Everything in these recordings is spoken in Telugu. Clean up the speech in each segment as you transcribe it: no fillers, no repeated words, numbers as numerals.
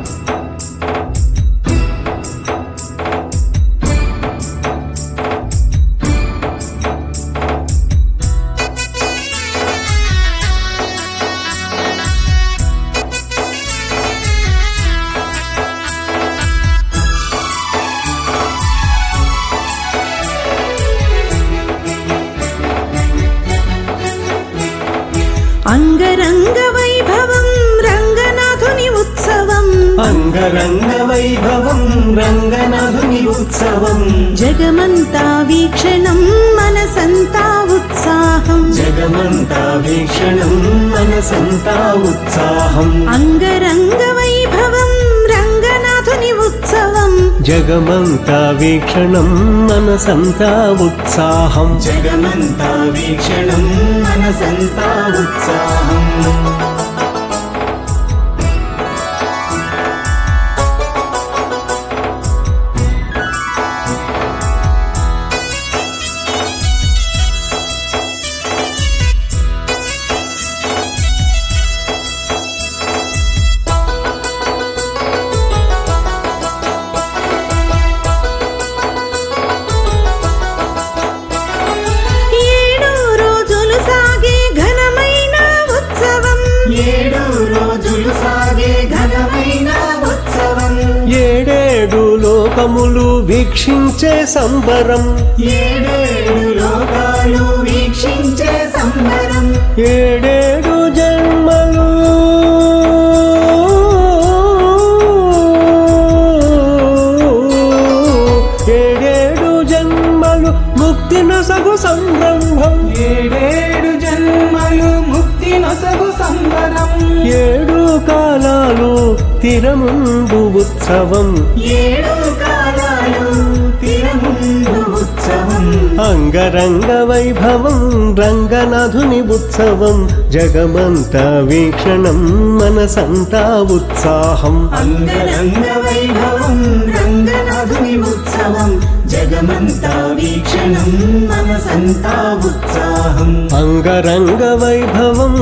అంగరంగ వైభవం రంగనాథుని ఉత్సవం అంగరంగ వైభవం రంగనాథుని ఉత్సవం జగమంతా వీక్షణం మనసంతా ఉత్సాహం జగమంతా వీక్షణం మనసంతా ఉత్సాహం అంగరంగ వైభవం రంగనాథుని ఉత్సవం జగమంతా వీక్షణం మనసంతా ఉత్సాహం జగమంతా వీక్షణం మనసంతా ఉత్సాహం ఏడేడు లోకములు వీక్షించే సంబరం ఏడేడు లోకాలు వీక్షించే సంబరం ఏడేడు జన్మలు ఏడేడు జన్మలు ముక్తి నొసగు సంరంభం ఏడేడు జన్మలు ముక్తి నొసగు సంబరం ఏడు కాలాలు తిరముందు ఉత్సవం ఏడు కాలాలు తిరముందు ఉత్సవం అంగరంగ వైభవం రంగనాథుని ఉత్సవం జగమంతా వీక్షణం మనసంతా ఉత్సాహం అంగరంగ వైభవం రంగనాథుని ఉత్సవం జగమంతా వీక్షణం మనసంతా ఉత్సాహం అంగరంగ వైభవం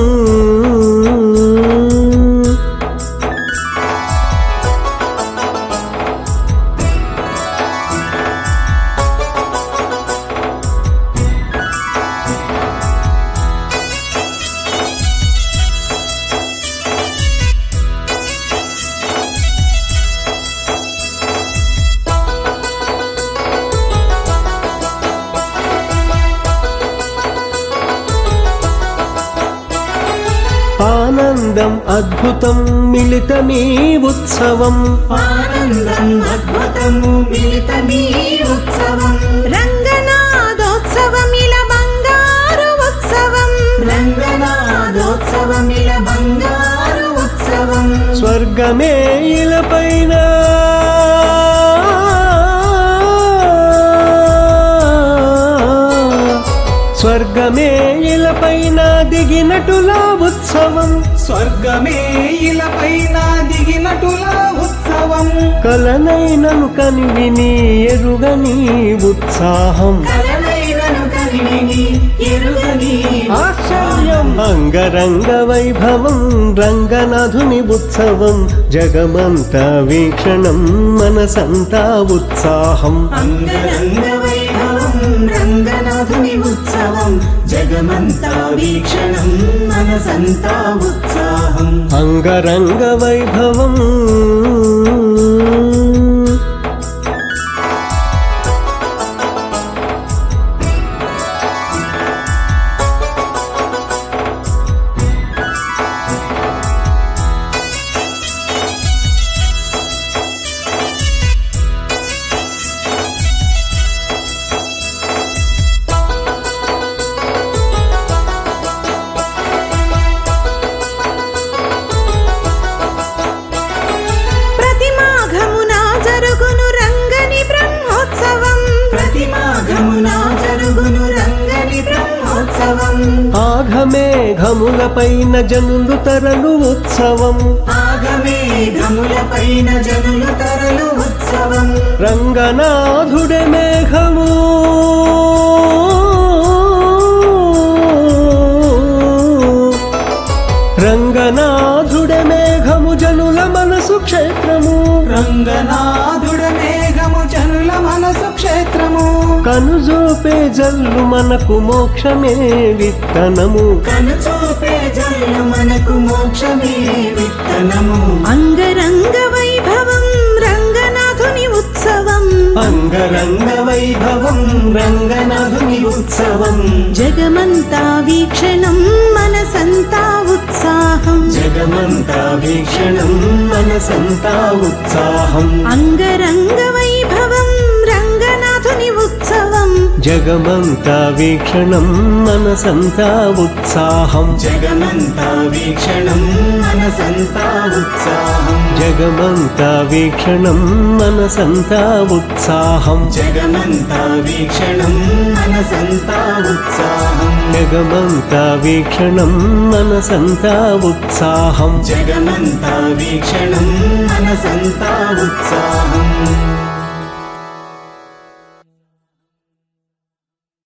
ఆనందం అద్భుతం మిళితమీ ఉత్సవం ఆనందం అద్భుతము మిళితమీ ఉత్సవం రంగనాథోత్సవమిల బంగారు ఉత్సవం రంగనాథోత్సవమిల బంగారు ఉత్సవం స్వర్గమే ఇలపైన స్వర్గమే ఇలపైన దిగినటులా ఉత్సవం స్వర్గమే ఇలపైన దిగినటులా ఉత్సవం కలనైనను కనివిని ఎరుగని ఉత్సాహం కలనైనను కనివిని ఎరుగని ఆశ్చర్యం అంగరంగ వైభవం రంగనాథుని ఉత్సవం జగమంతా వీక్షణం మనసంతా ఉత్సాహం అంగరంగ వైభవం రంగనాథుని ఉత్సవం జగమంతా వీక్షణం మనసంతా ఉత్సాహం అంగరంగ వైభవం ఆఘమేఘములపైన జనులు తరలు ఉత్సవం ఆఘమేఘములపైన జనులు తరలు ఉత్సవం రంగనాథుడే మేఘము రంగనాథుడే మేఘము జనుల మనసు మనసు క్షేత్రము రంగనాథుడ మేఘము జనుల మనసు క్షేత్రము కనుజూపే జల్లు మనకు మోక్షమే విత్తనము కనుచూపే జల్లు మనకు మోక్షమే విత్తనము అంగరంగ వైభవం రంగనాథుని ఉత్సవం అంగరంగ వైభవం రంగనాథుని ఉత్సవం జగమంతా వీక్షణం మనసంతా ఉత్సాహం జగమంతా వీక్షణం మనసంతా ఉత్సాహం అంగరంగ వైభవం రంగనాథుని ఉత్సవం జగమంతా వీక్షణం మనసంతా ఉత్సాహం జగమంతా వీక్షణం మనసంతా ఉత్సాహం జగమంతా వీక్షణం మనసంతా ఉత్సాహం జగమంతా వీక్షణం మనసంతా ఉత్సాహం జగమంతా వీక్షణం మనసంతా ఉత్సాహం జగమంతా వీక్షణం మనసంతా ఉత్సాహం